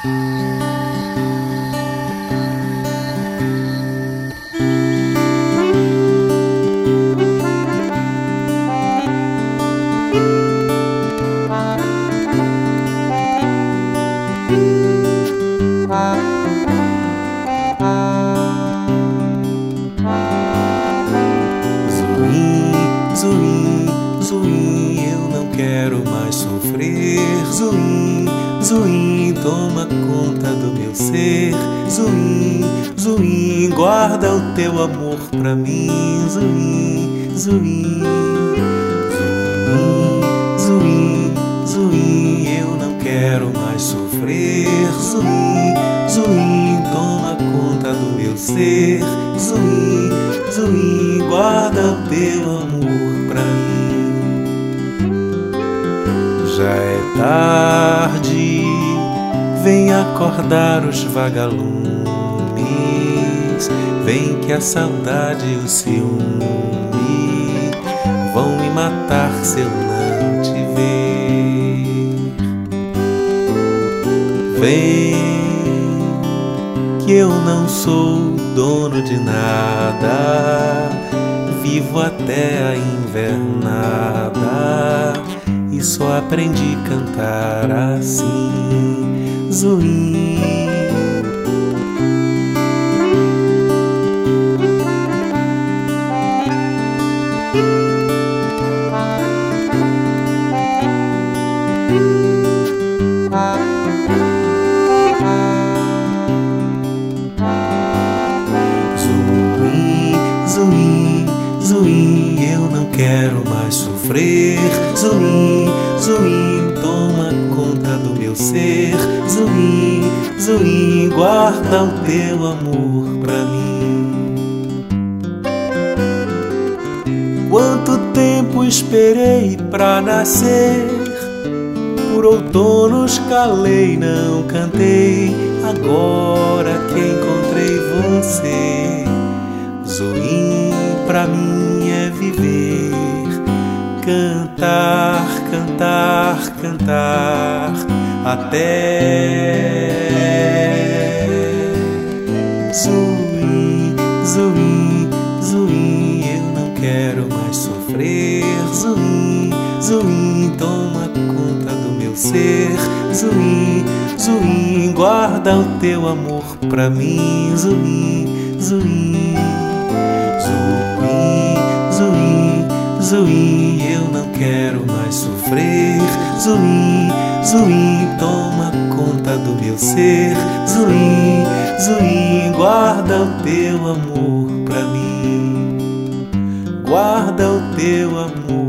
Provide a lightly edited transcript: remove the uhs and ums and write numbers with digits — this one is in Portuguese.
Zuim, zuim, eu não quero mais sofrer. Zuim, zuim, toma conta do meu ser. Zuim, zuim, guarda o teu amor pra mim. Zuim, zuim, zuim, zuim, zuim, eu não quero mais sofrer. Zuim, zuim, toma conta do meu ser. Zuim, zuim, guarda o teu amor pra mim. Já é tarde, vem acordar os vagalumes. Vem que a saudade e o ciúme vão me matar se eu não te ver. Vem que eu não sou dono de nada, vivo até a invernada e só aprendi a cantar assim. Zuim, zuim, zuim, eu não quero mais sofrer. Zuim, zuim, toma conta do meu ser. Zuim, zuim, guarda o teu amor pra mim. Quanto tempo esperei pra nascer, por outonos calei, não cantei. Agora que encontrei você, zuim, pra mim é viver, cantar, cantar, cantar até. Zuim, zuim, zuim, eu não quero mais sofrer. Zuim, zuim, toma conta do meu ser. Zuim, zuim, guarda o teu amor pra mim. Zuim, zuim, zuim, zuim, zuim, eu não quero mais sofrer. Zuim, zuim, toma conta do meu ser. Zuim, zuim, guarda o teu amor pra mim. Guarda o teu amor